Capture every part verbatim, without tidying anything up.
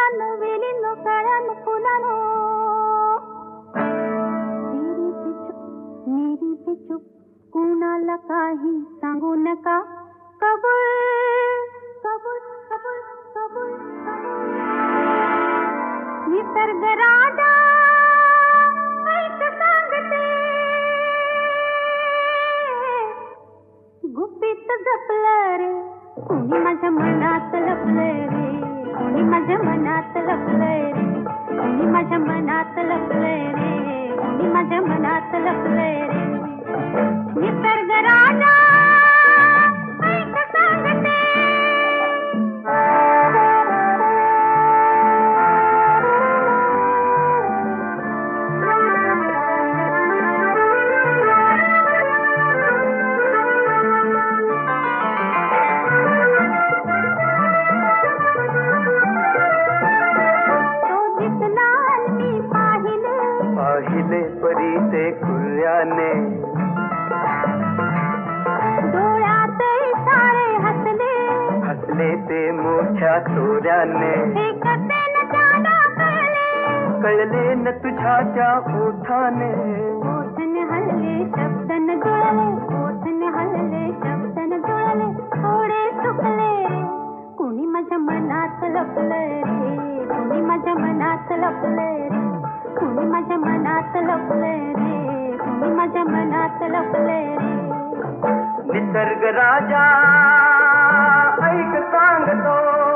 फुलानं वेलीनं काळ्यानं फुलानो तेरी भी चुप मेरी भी चुप कुणाला काही सांगू नका कबूल कबूल कबूल कबूल निसर्ग राजा ऐक सांगते गुपित जपलं रे कोणी माझ्या मनात लपलंय रे कोणी माझ्या मनात लपलंय रे कोणी माझ्या मनात लपलंय रे कोणी माझ्या मनात लपलंय रे निसर्ग राजा ऐक सांगते परीचे कुर्याने डोळ्यात सारे हसले हसले ते मोठ्या तोऱ्याने एकते न त्याला कळले कळले न तुझ्या त्या ओठाने ओठने हल्ले शब्दन जुळले ओठने हल्ले शब्दन जुळले थोडे चुकले कोणी माझ्या मनात लपलंय रे कोणी माझ्या मनात लपलंय रे कोणी माझ्या मनात लपलंय रे कोणी माझ्या मनात लपलंय रे निसर्ग राजा ऐक सांगतो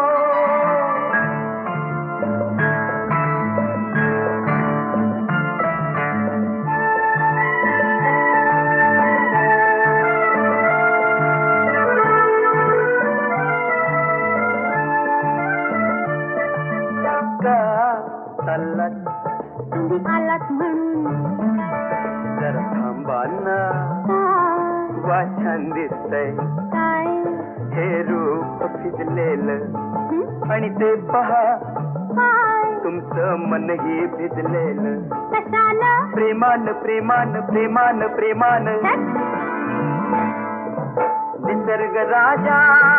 तुम्ही आलात म्हणून जरा थांबा ना वा छान दिसतंय काय हे रूप भिजलेलं आणि ते पहा काय तुमचं मनही भिजलेलं कशानं प्रेमान प्रेमान प्रेमान प्रेमान निसर्ग राजा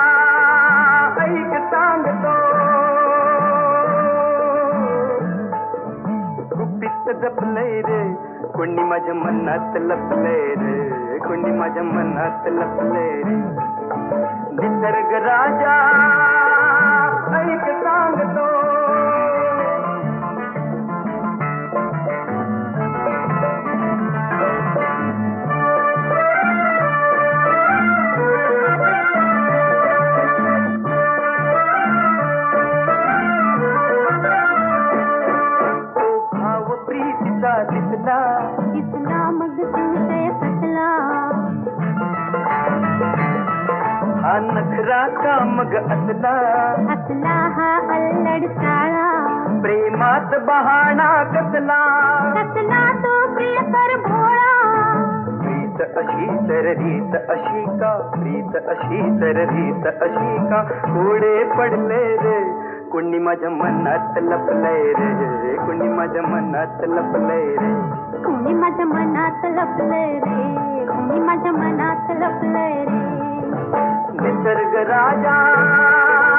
ऐक सांगतो गुपित जपलंय रे कोणी माझ्या मनात लपलंय रे कोणी माझ्या मनात लपलंय रे निसर्ग राजा ऐक सांगतो दिसला दिसला मग संशय फसला हा नखरा का मग असला असला हा अल्लड साळा प्रेमात बहाणा कसला कसला तो प्रियकर भोळा प्रीत अशी तर रीत अशी का प्रीत अशी तर रीत अशी का कोडे पडले रे कोणी माझ्या मनात लपलंय रे कोणी माझ्या मनात लपलंय रे कोणी माझ्या मनात लपलंय रे कोणी माझ्या मनात लपलंय रे निसर्ग राजा